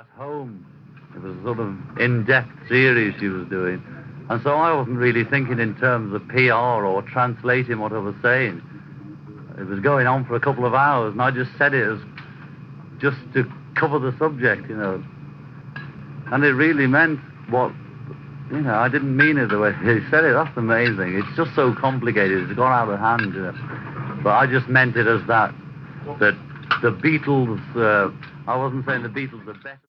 At home, it was a sort of in-depth series she was doing. And so I wasn't really thinking in terms of PR or translating what I was saying. It was going on for a couple of hours, and I just said it as just to cover the subject, you know. And it really meant what, you know, I didn't mean it the way he said it. That's amazing. It's just so complicated. It's gone out of hand, you know. But I just meant it as that the Beatles, I wasn't saying the Beatles are better.